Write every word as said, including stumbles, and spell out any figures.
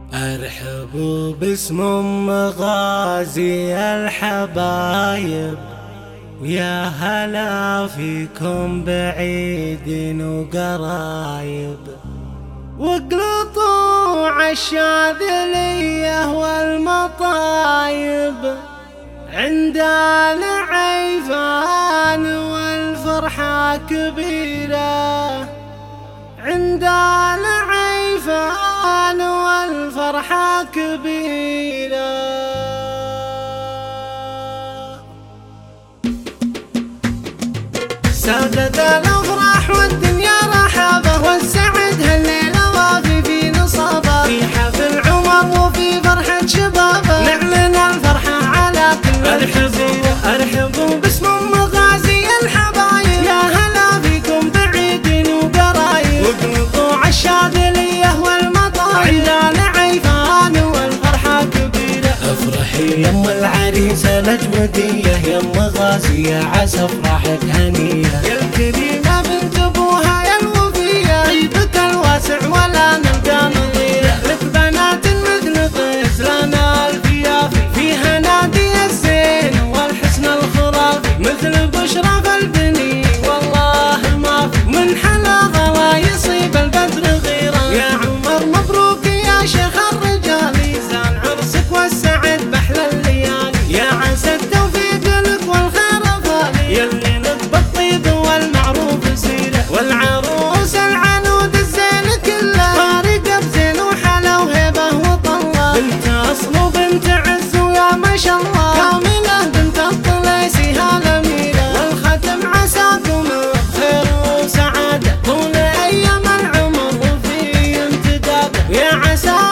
ارحبوا باسم مغازي الحبايب، ويا هلا فيكم بعيد وقرايب، واقلطوا عالشاذلية والمطايب عند العيفان والفرحة كبيرة، عند العيفان والفرحة كبيرة. سادت الأفراح والدنيا رحابة، والسعد هالليلة وافي في نصابة، في حفل عمر وفي فرحة شبابه، نعلن الفرحة على كل الجزيرة. أرحبوا باسم مغازي الحبايب، يا هلا فيكم بعيد وقرايب، واقلطوا عالشاذلية والمطايب عند العيفان والفرحة كبيرة. افرحي يم العريسة الأجودية، يم غازية عسى افراحك هنية، يا الكريمة بنت ابوها يا الوفية، طيبك الواسع ولا نلقى نظيرة، لك بنات مثل قيس لنا الفيافي، فيها نادي الزين والحسن الخرافي، مثل بشرى فالبني والله ما في، من حلا غلا يصيب البدر غيرة. يا عمر مبروك يا شيخ الرجال، يزان عرسك والسعد بحلى الليالي، يا عسى التوفيق لك والخير فالي، يلي لك بالطيب والمعروف سيرة، والعروس العنود الزين كله فارقة بزين وحلا وهيبة وطلة، بنت أصل وبنت عز ويا ما شاء الله، كاملة بنت الطليسي هالأميرة، والختم عساكم خير وسعادة طول أيام العمر وفي امتداد، ويا عسى